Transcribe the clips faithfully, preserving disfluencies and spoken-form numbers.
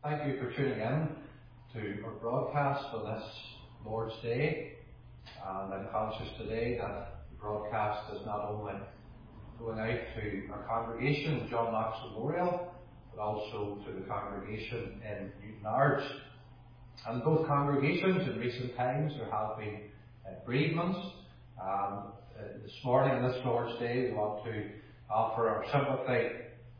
Thank you for tuning in to our broadcast on this Lord's Day. And I'm conscious today that the broadcast is not only going out to our congregation, John Knox Memorial, but also to the congregation in Newtownards. And both congregations in recent times there have been uh, bereavements. Um, uh, this morning, this Lord's Day, we want to offer our sympathy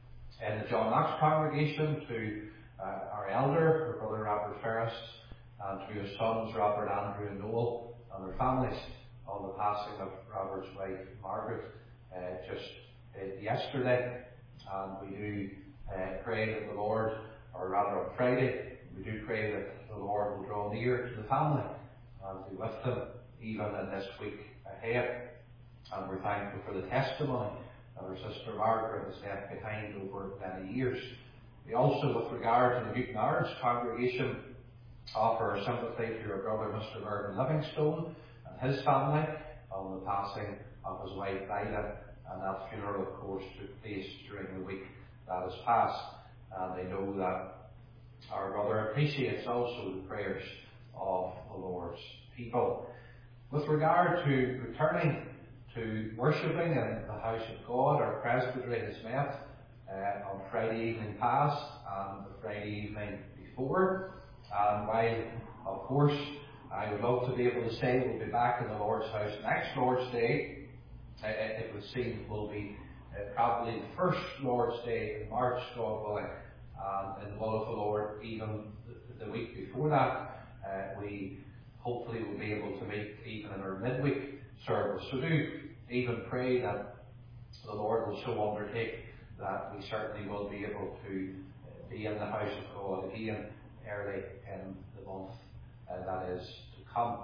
in the John Knox congregation to uh, our elder, our brother Robert Ferris, and to his sons Robert, Andrew and Noel, and their families on the passing of Robert's wife Margaret uh, just uh, yesterday. And we do uh, pray that the Lord, or rather on Friday, we do pray that the Lord will draw near to the family and be with them even in this week ahead. And we're thankful for the testimony that our sister Margaret has left behind over many years. We also, with regard to the Newtownards congregation, offer our sympathy to our brother Mister Mervyn Livingstone and his family on the passing of his wife Ida, and that funeral of course took place during the week that has passed. And I know that our brother appreciates also the prayers of the Lord's people. With regard to returning to worshipping in the house of God, our presbytery has met uh, on Friday evening past and the Friday evening before. And while, of course, I would love to be able to say we'll be back in the Lord's house next Lord's Day, uh, it would seem it will be uh, probably the first Lord's Day in March, God willing, and in the will of the Lord, even the, the week before that, uh, we hopefully will be able to meet even in our midweek service. So do even pray that the Lord will so undertake that we certainly will be able to be in the house of God again early in the month uh, that is to come.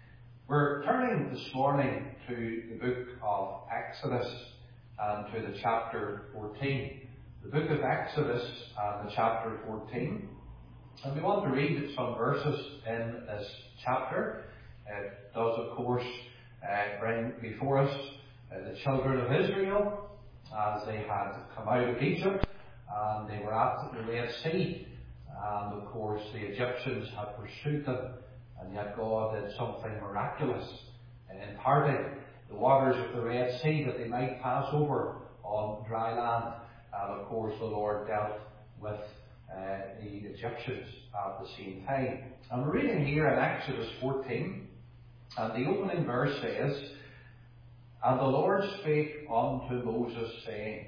We're turning this morning to the book of Exodus and to the chapter fourteen. The book of Exodus and the chapter fourteen. And we want to read some verses in this chapter. It does, of course, uh, bring before us uh, the children of Israel as they had come out of Egypt and they were at the Red Sea. And of course, the Egyptians had pursued them, and yet God did something miraculous in parting the waters of the Red Sea that they might pass over on dry land. And of course, the Lord dealt with uh, the Egyptians at the same time. And we're reading here in Exodus fourteen, and the opening verse says, "And the Lord spake unto Moses, saying,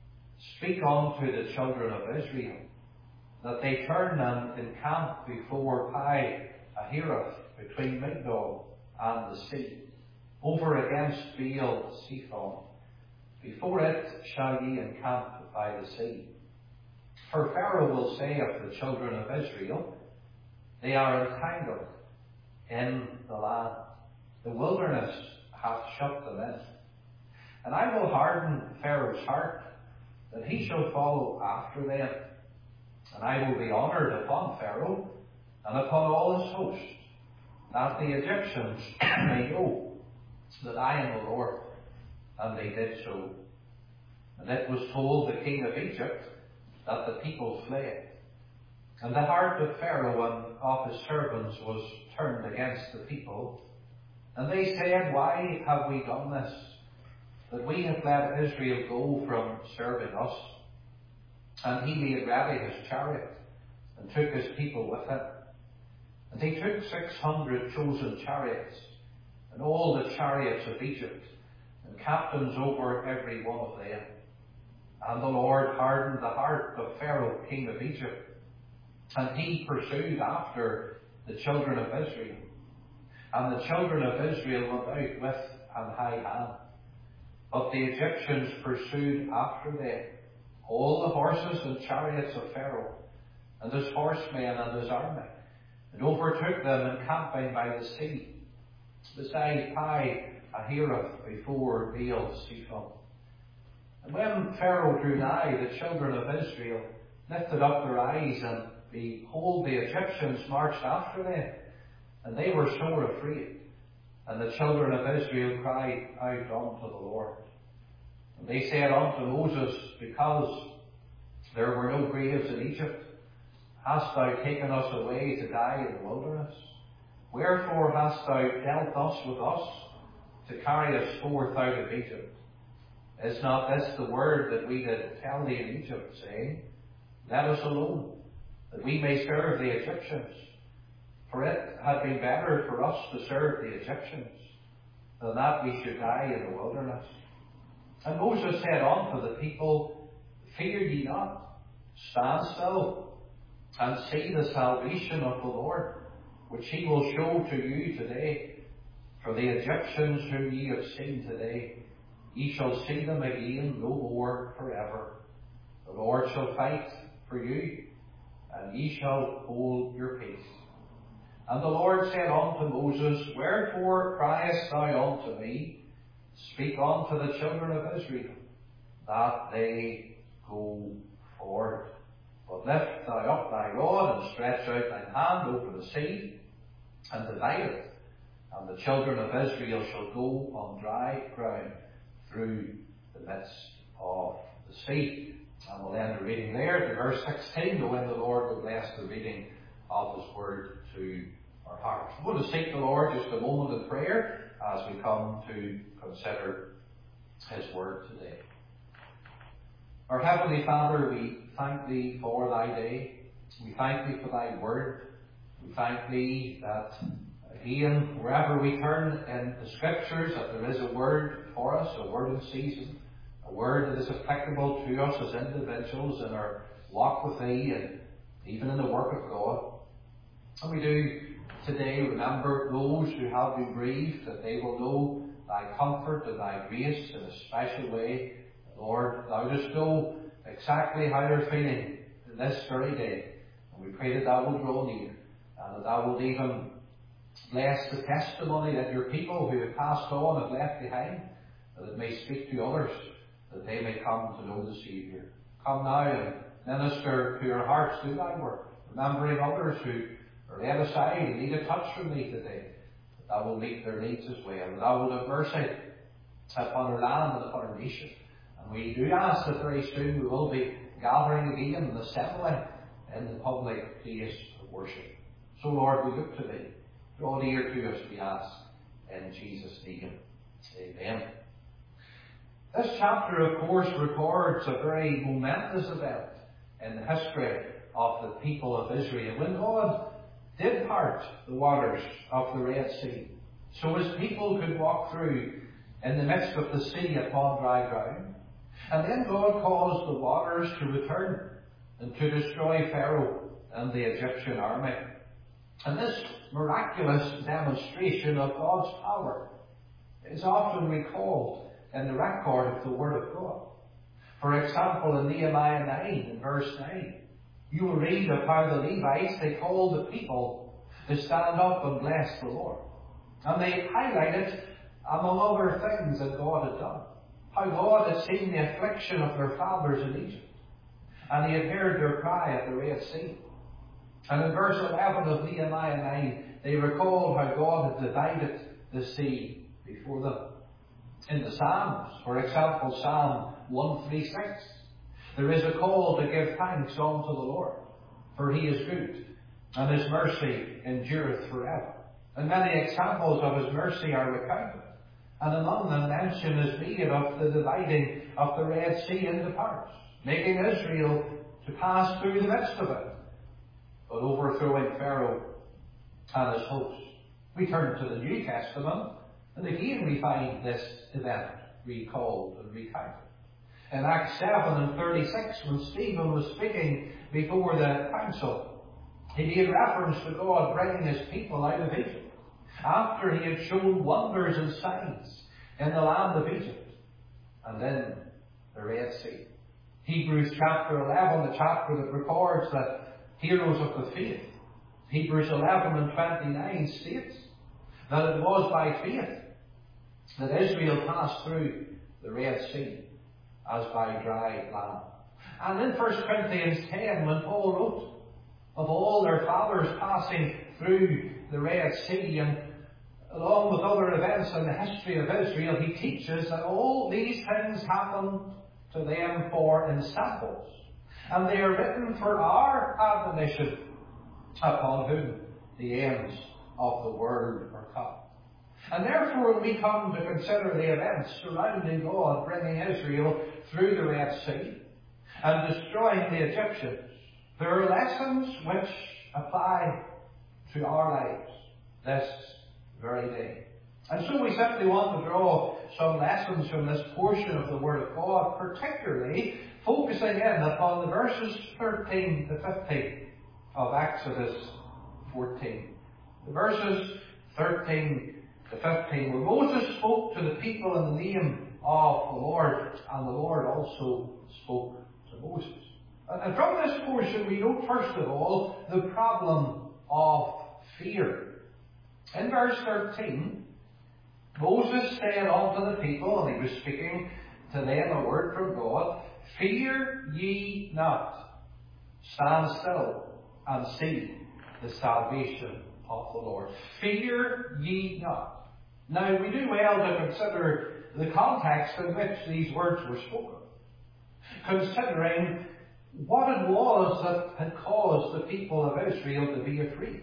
Speak unto the children of Israel, that they turn and encamp before Pi Hahiroth, between Migdol and the sea, over against Baal Zephon. Before it shall ye encamp by the sea. For Pharaoh will say of the children of Israel, They are entangled in the land. The wilderness hath shut them in. And I will harden Pharaoh's heart, that he shall follow after them. And I will be honoured upon Pharaoh, and upon all his host, that the Egyptians may know that I am the Lord. And they did so. And it was told the king of Egypt that the people fled. And the heart of Pharaoh and of his servants was turned against the people. And they said, Why have we done this, that we have let Israel go from serving us? And he made ready his chariot, and took his people with him. And he took six hundred chosen chariots, and all the chariots of Egypt, and captains over every one of them. And the Lord hardened the heart of Pharaoh, king of Egypt, and he pursued after the children of Israel. And the children of Israel went out with an high hand. But the Egyptians pursued after them all the horses and chariots of Pharaoh, and his horsemen and his army, and overtook them encamping by the sea, beside Pi Hahiroth, before Baal Zephon. And when Pharaoh drew nigh, the children of Israel lifted up their eyes, and behold, the Egyptians marched after them, and they were sore afraid. And the children of Israel cried out unto the Lord. And they said unto Moses, Because there were no graves in Egypt, hast thou taken us away to die in the wilderness? Wherefore hast thou dealt thus with us, to carry us forth out of Egypt? Is not this the word that we did tell thee in Egypt, saying, Let us alone, that we may serve the Egyptians? For it had been better for us to serve the Egyptians, than that we should die in the wilderness. And Moses said unto the people, Fear ye not, stand still, and see the salvation of the Lord, which he will show to you today. For the Egyptians whom ye have seen today, ye shall see them again no more forever. The Lord shall fight for you, and ye shall hold your peace. And the Lord said unto Moses, Wherefore criest thou unto me? Speak unto the children of Israel, that they go forward. But lift thou up thy rod, and stretch out thine hand over the sea, and divide it. And the children of Israel shall go on dry ground through the midst of the sea. And we'll end the reading there to verse sixteen, to when the Lord will bless the reading of His word to our hearts. I'm going to seek the Lord just a moment in prayer as we come to consider His word today. Our Heavenly Father, we thank Thee for Thy day. We thank Thee for Thy word. We thank Thee that, again, wherever we turn in the Scriptures, that there is a word for us, a word in season, a word that is applicable to us as individuals in our walk with Thee and even in the work of God. And we do today remember those who have been bereaved, that they will know Thy comfort and Thy grace in a special way. Lord, Thou dost know exactly how they're feeling in this very day. And we pray that Thou will draw near, and that Thou will even bless the testimony that Your people who have passed on have left behind, that it may speak to others, that they may come to know the Saviour. Come now and minister to our hearts through Thy work, remembering others who are laid aside and need a touch from Thee today, that Thou will meet their needs as well, that Thou will have mercy upon our land and upon our nation. And we do ask that very soon we will be gathering again and assembling in the public place of worship. So Lord, we look to Thee. Draw near to us, we ask, in Jesus' name. Amen. This chapter, of course, records a very momentous event in the history of the people of Israel, when God did part the waters of the Red Sea, so His people could walk through in the midst of the sea upon dry ground. And then God caused the waters to return and to destroy Pharaoh and the Egyptian army. And this miraculous demonstration of God's power is often recalled in the record of the Word of God. For example, in Nehemiah nine, in verse nine, you will read of how the Levites, they called the people to stand up and bless the Lord. And they highlighted, among other things, that God had done. How God had seen the affliction of their fathers in Egypt, and He had heard their cry at the Red Sea. And in verse eleven of Nehemiah nine, they recalled how God had divided the sea before them. In the Psalms, for example, Psalm one thirty-six, there is a call to give thanks unto the Lord, for He is good, and His mercy endureth forever. And many examples of His mercy are recounted. And among them mention is made of the dividing of the Red Sea into parts, making Israel to pass through the midst of it, but overthrowing Pharaoh and his host. We turn to the New Testament, and again we find this event recalled and recounted. In Acts seven and thirty-six, when Stephen was speaking before the council, he made reference to God bringing His people out of Egypt, after He had shown wonders and signs in the land of Egypt, and then the Red Sea. Hebrews chapter eleven, the chapter that records that heroes of the faith, Hebrews eleven and twenty-nine states that it was by faith that Israel passed through the Red Sea as by dry land. And in First Corinthians ten, when Paul wrote of all their fathers passing through the Red Sea, and along with other events in the history of Israel, he teaches that all these things happened to them for ensamples, and they are written for our admonition, upon whom the ends of the world are come. And therefore, when we come to consider the events surrounding God bringing Israel through the Red Sea and destroying the Egyptians, there are lessons which apply to our lives this very day. And so we simply want to draw some lessons from this portion of the Word of God, particularly focusing in upon the verses thirteen to fifteen of Exodus fourteen. The verses thirteen to fifteen, where Moses spoke to the people in the name of the Lord, and the Lord also spoke to Moses. And from this portion we note first of all the problem of fear. In verse thirteen, Moses said unto the people, and he was speaking to them a word from God, "Fear ye not, stand still and see the salvation of the Lord." Fear ye not. Now we do well to consider the context in which these words were spoken, considering what it was that had caused the people of Israel to be afraid.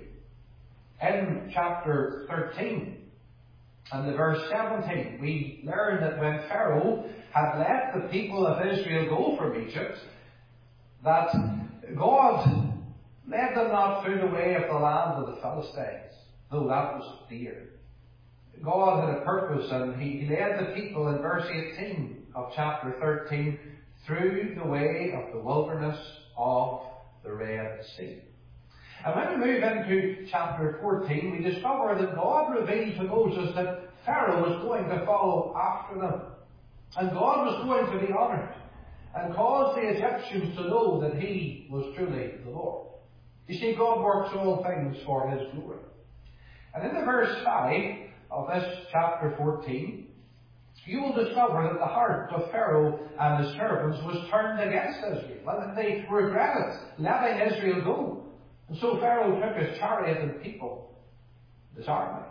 In chapter thirteen and the verse seventeen, we learn that when Pharaoh had let the people of Israel go from Egypt, that God led them not through the way of the land of the Philistines, though that was fear. God had a purpose, and He led the people in verse eighteen of chapter thirteen through the way of the wilderness of the Red Sea. And when we move into chapter fourteen, we discover that God revealed to Moses that Pharaoh was going to follow after them, and God was going to be honoured and cause the Egyptians to know that He was truly the Lord. You see, God works all things for His glory. And in the verse five of this chapter fourteen, you will discover that the heart of Pharaoh and his servants was turned against Israel, and they regretted letting Israel go. And so Pharaoh took his chariot and people, his army,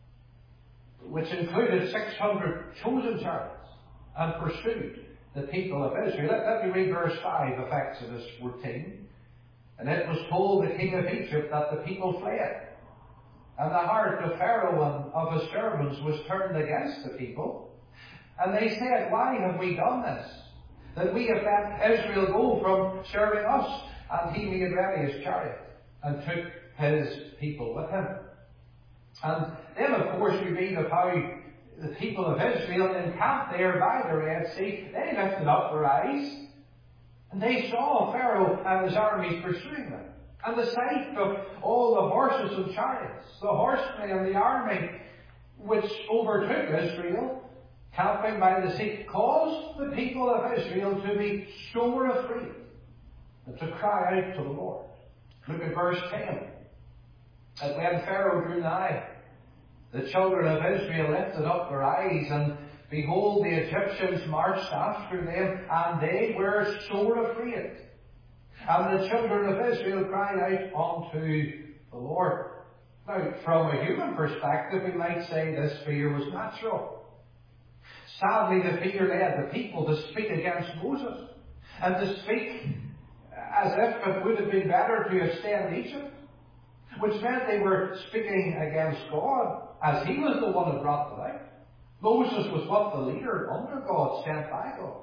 which included six hundred chosen chariots, and pursued the people of Israel. Let, let me read verse five of Exodus fourteen. "And it was told the king of Egypt that the people fled. And the heart of Pharaoh and of his servants was turned against the people. And they said, Why have we done this? That we have let Israel go from serving us. And he made ready his chariot and took his people with him." And then, of course, we read of how the people of Israel encamped there by the Red Sea. They lifted up their eyes, and they saw Pharaoh and his armies pursuing them. And the sight of all the horses and chariots, the horsemen and the army which overtook Israel, camping by the sea, caused the people of Israel to be sore afraid and to cry out to the Lord. Look at verse ten. "And when Pharaoh drew nigh, the children of Israel lifted up their eyes, and behold, the Egyptians marched after them, and they were sore afraid. And the children of Israel cried out unto the Lord." Now, from a human perspective, we might say this fear was natural. Sadly, the fear led the people to speak against Moses, and to speak as if it would have been better to have stayed in Egypt, which meant they were speaking against God, as He was the one who brought them out. Moses was what the leader under God, sent by God.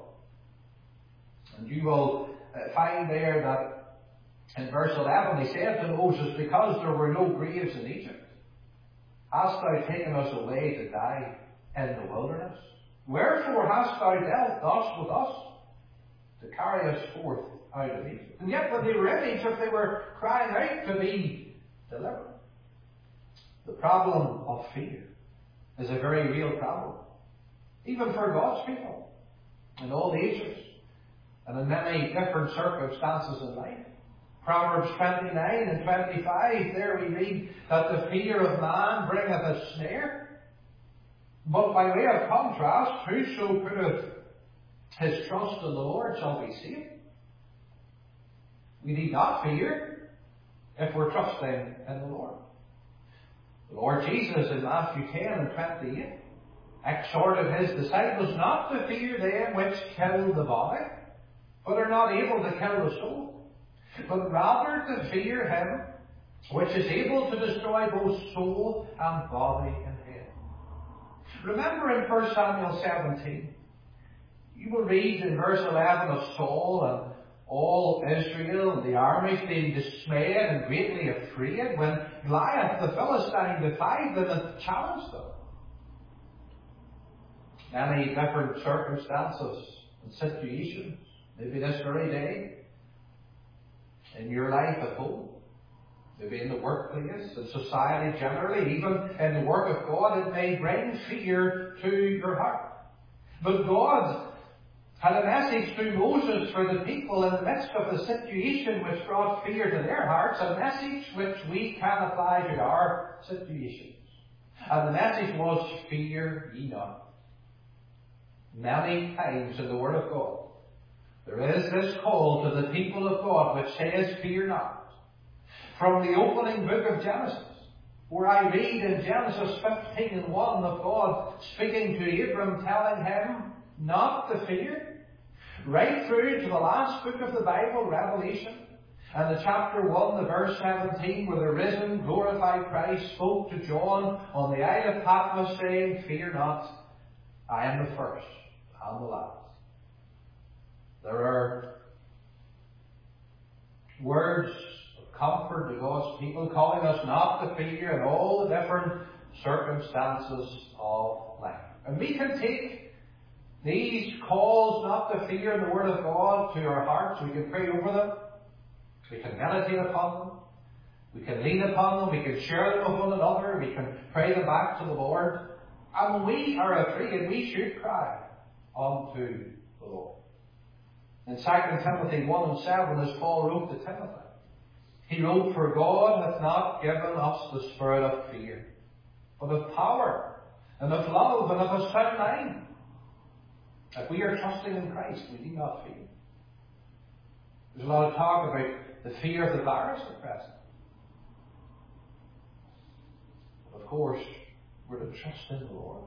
And you will find there that in verse eleven he said to Moses, "Because there were no graves in Egypt, hast thou taken us away to die in the wilderness? Wherefore hast thou dealt thus with us, to carry us forth out of Egypt?" And yet when they were in Egypt, they were crying out to be delivered. The problem of fear is a very real problem, even for God's people, in all ages, and in many different circumstances in life. Proverbs twenty-nine and twenty-five, there we read that the fear of man bringeth a snare, but by way of contrast, whoso putteth his trust in the Lord shall be saved. We need not fear if we're trusting in the Lord. The Lord Jesus in Matthew ten and twenty-eight exhorted his disciples not to fear them which kill the body, but are not able to kill the soul, but rather to fear him which is able to destroy both soul and body in hell. Remember in First Samuel seventeen, you will read in verse eleven of Saul and all Israel and the armies being dismayed and greatly afraid when Goliath the Philistine defied them and challenged them. Many different circumstances and situations, maybe this very day, in your life at home, maybe in the workplace, in society generally, even in the work of God, it may bring fear to your heart. But God had a message through Moses for the people in the midst of a situation which brought fear to their hearts, a message which we can apply to our situations. And the message was, fear ye not. Many times in the Word of God, there is this call to the people of God which says, fear not. From the opening book of Genesis, where I read in Genesis fifteen and one of God speaking to Abram, telling him not to fear, right through to the last book of the Bible, Revelation, and the chapter one, the verse seventeen, where the risen, glorified Christ spoke to John on the Isle of Patmos, saying, fear not, I am the first and the last. There are words of comfort to God's people, calling us not to fear in all the different circumstances of life. And we can take these calls not to fear in the Word of God to our hearts. We can pray over them. We can meditate upon them. We can lean upon them. We can share them with one another. We can pray them back to the Lord. And when we are afraid, we should cry unto the Lord. In Second Timothy one and seven, as Paul wrote to Timothy, he wrote, for God hath not given us the spirit of fear, but of power, and of love, and of a sound mind. If we are trusting in Christ, we need not fear. There's a lot of talk about the fear of the virus at present. But of course, we're to trust in the Lord.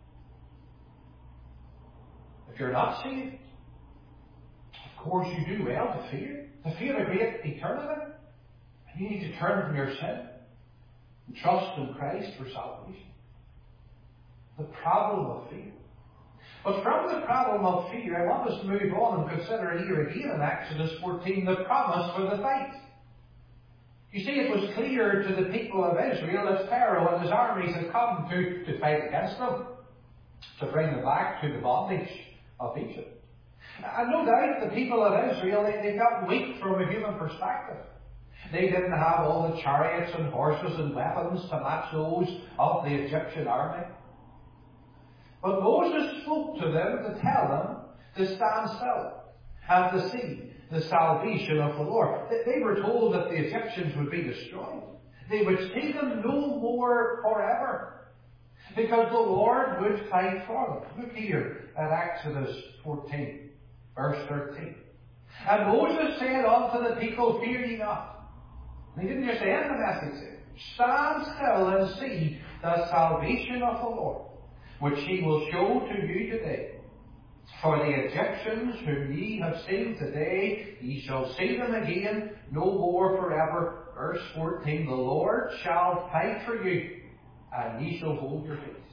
If you're not saved, of course you do well to fear. To fear a great eternity. And you need to turn from your sin and trust in Christ for salvation. The problem of fear. But from the problem of fear, I want us to move on and consider here again in Exodus fourteen the promise for the fight. You see, it was clear to the people of Israel that Pharaoh and his armies had come to, to fight against them, to bring them back to the bondage of Egypt. And no doubt the people of Israel, they, they felt weak from a human perspective. They didn't have all the chariots and horses and weapons to match those of the Egyptian army. But Moses spoke to them to tell them to stand still and to see the salvation of the Lord. They were told that the Egyptians would be destroyed. They would see them no more forever, because the Lord would fight for them. Look here at Exodus fourteen, verse thirteen. And Moses said unto the people, fear ye not. And he didn't just end the message. Stand still and see the salvation of the Lord, which he will show to you today. For the Egyptians whom ye have seen today, ye shall see them again no more forever. Verse fourteen, the Lord shall fight for you, and ye shall hold your peace.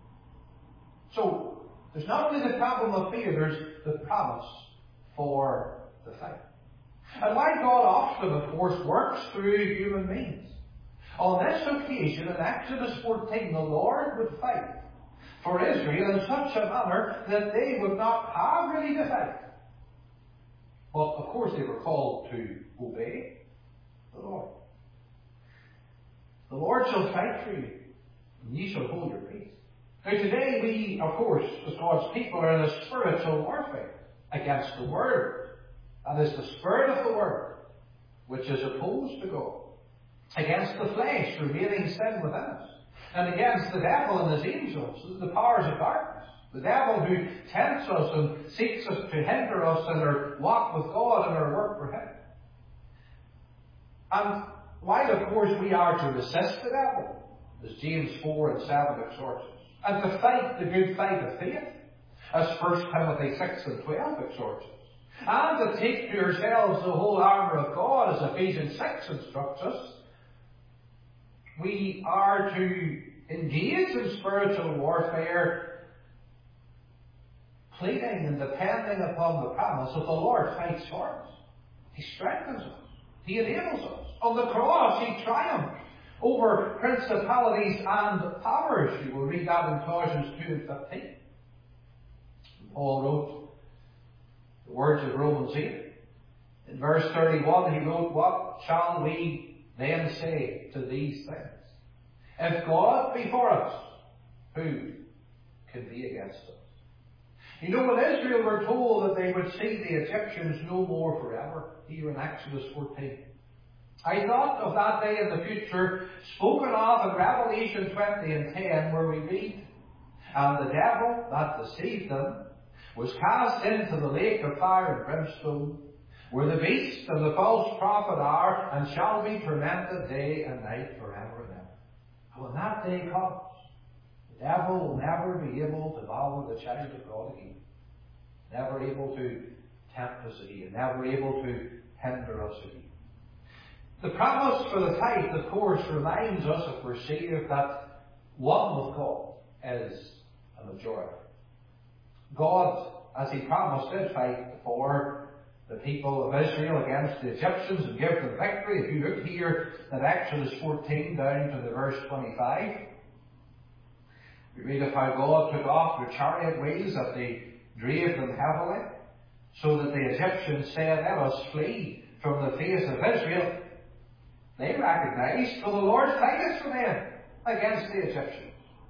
So, there's not only the problem of fear, there's the promise for the fight. And why God often, of course, works through human means. On this occasion, in Exodus fourteen, the Lord would fight for Israel in such a manner that they would not have really to fight. But of course they were called to obey the Lord. The Lord shall fight for you, and ye shall hold your peace. Now today we, of course, as God's people, are in a spiritual warfare against the Word. That is the spirit of the Word, which is opposed to God. Against the flesh, remaining sin within us. And against the devil and his angels, the powers of darkness. The devil who tempts us and seeks us to hinder us in our walk with God and our work for Him. And while, of course, we are to resist the devil, as James four and seven exhorts us, and to fight the good fight of faith, as First Timothy six and twelve exhorts us, and to take to yourselves the whole armour of God, as Ephesians six instructs us, we are to engage in spiritual warfare, pleading and depending upon the promise that the Lord fights for us. He strengthens us. He enables us. On the cross, He triumphed over principalities and powers. You will read that in Colossians two and fifteen. Paul wrote the words of Romans eight. In verse thirty-one, he wrote, "What shall we then say to these things? If God be for us, who can be against us?" You know, when Israel were told that they would see the Egyptians no more forever, here in Exodus fourteen, I thought of that day in the future spoken of in Revelation twenty and ten, where we read, "And the devil that deceived them was cast into the lake of fire and brimstone, where the beast and the false prophet are, and shall be tormented day and night forever and ever." And when that day comes, the devil will never be able to devour the child of God again. Never able to tempt us again. Never able to hinder us again. The promise for the tithe, of course, reminds us, if we're saved, that one with God is a majority. God, as He promised, did fight for the people of Israel against the Egyptians and give them victory. If you look here at Exodus fourteen down to the verse twenty-five, we read of how God took off their chariot wheels, that they drave them heavily, so that the Egyptians said, "Let us flee from the face of Israel." They recognized, for the Lord fighteth for them against the Egyptians.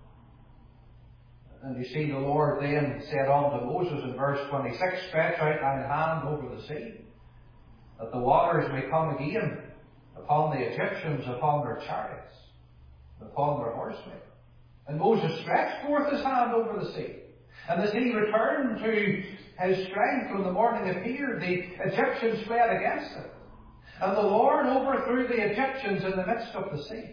And you see, the Lord then said unto Moses in verse twenty-six, "Stretch out thine hand over the sea, that the waters may come again upon the Egyptians, upon their chariots, and upon their horsemen." And Moses stretched forth his hand over the sea. And as he returned to his strength when the morning appeared, the Egyptians fled against him. And the Lord overthrew the Egyptians in the midst of the sea.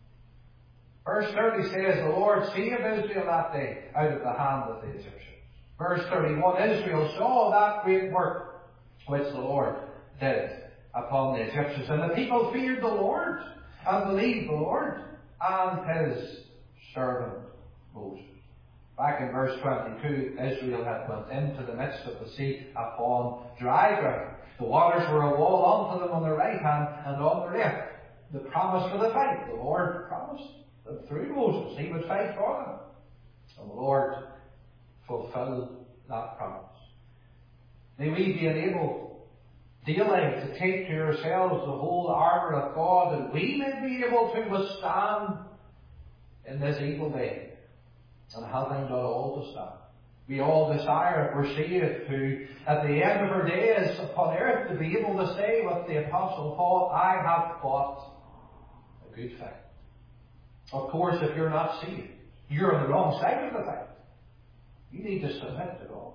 Verse thirty says, "The Lord saved Israel that day out of the hand of the Egyptians." Verse thirty-one, "Israel saw that great work which the Lord did upon the Egyptians. And the people feared the Lord, and believed the Lord, and His servant Moses." Back in verse twenty-two, Israel had went into the midst of the sea upon dry ground. The waters were a wall unto them on the right hand and on the left. The promise for the fight. The Lord promised that through Moses He would fight for them. And the Lord fulfilled that promise. May we be enabled daily to take to ourselves the whole armour of God, and we may be able to withstand in this evil day. And having done all to stand. We all desire, if we're saved, to, at the end of our days upon earth, to be able to say with the Apostle Paul, "I have fought a good fight." Of course, if you're not saved, you're on the wrong side of the fight. You need to submit to God,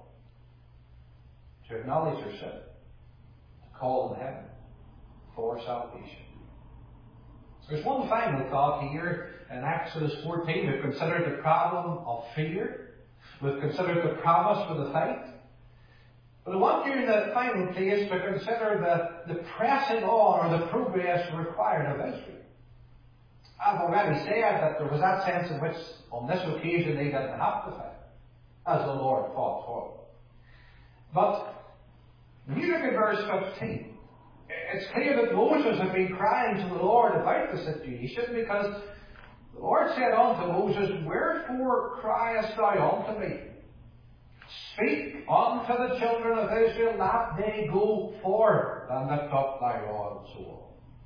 to acknowledge your sin, to call on Him for salvation. There's one final thought here in Exodus fourteen. We've considered the problem of fear. We've considered the promise for the fight. But I want you in the final place to consider the, the pressing on, or the progress required of Israel. I've already said that there was that sense in which, on this occasion, they didn't have to fight, as the Lord fought for them. But when you look at verse fifteen, it's clear that Moses had been crying to the Lord about the situation, because the Lord said unto Moses, "Wherefore criest thou unto me? Speak unto the children of Israel that they go forth, and lift up thy rod," and so on.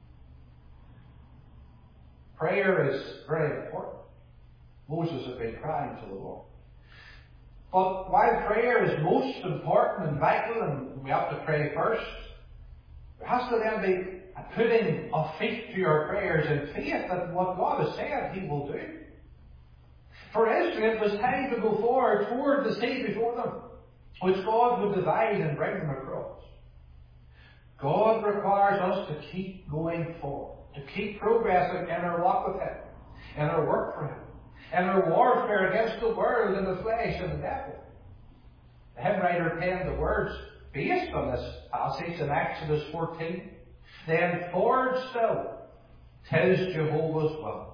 Prayer is very important. Moses had been crying to the Lord. But while prayer is most important and vital, and we have to pray first, there has to then be a putting of faith to your prayers in faith that what God has said He will do. For Israel, it was time to go forward toward the sea before them, which God would divide and bring them across. God requires us to keep going forward, to keep progressing in our walk with Him, in our work for Him, in our warfare against the world and the flesh and the devil. The hymn writer penned the words based on this passage in Exodus fourteen. "Then forward still, 'tis Jehovah's will,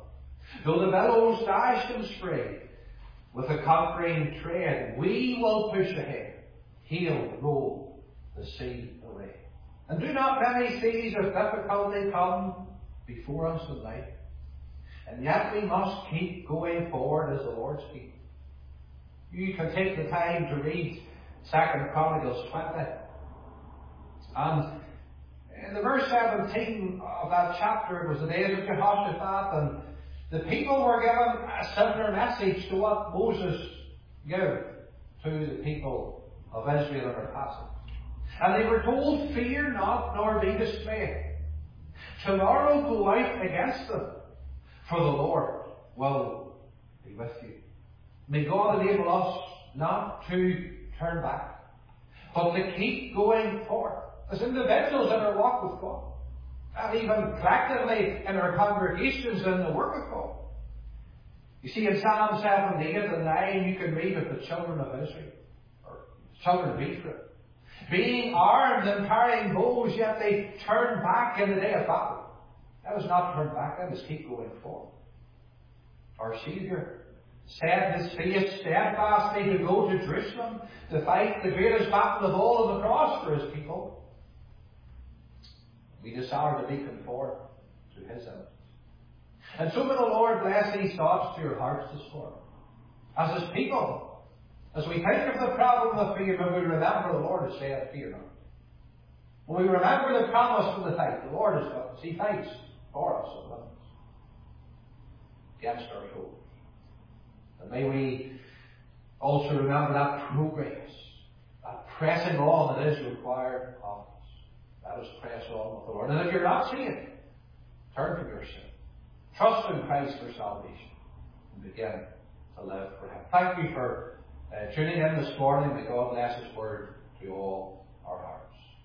Though the billows dash and spray, with a conquering tread, we will push ahead. He'll roll the sea away. And do not many seas of difficulty come before us in life? And yet we must keep going forward as the Lord's people. You can take the time to read Second Chronicles twenty. And in the verse seventeen of that chapter, it was the days of Jehoshaphat, and the people were given a similar message to what Moses gave to the people of Israel in their passage. And they were told, fear not, nor be dismayed. Tomorrow go out against them, for the Lord will be with you. May God enable us not to turn back, but to keep going forward as individuals in our walk with God, and even collectively in our congregations in the work of God. You see, in Psalm seventy-eight and nine, you can read of the children of Israel, or children of Ephraim, being armed and carrying bows, yet they turned back in the day of battle. That was not turn back, that was keep going forward. Our Saviour set his face steadfastly to go to Jerusalem to fight the greatest battle of all on the cross for his people. We desire to be conformed to his image. And so may the Lord bless these thoughts to your hearts this morning. As his people, as we think of the problem of fear, when we remember the Lord has said, fear not. When we remember the promise from the fight, the Lord is with us. He fights for us and with us against our foes. And may we also remember that progress, that pressing on that is required of us. Let us press on with the Lord. And if you're not seeing, turn from your sin. Trust in Christ for salvation and begin to live for him. Thank you for uh, tuning in this morning. May God bless his word to all our hearts.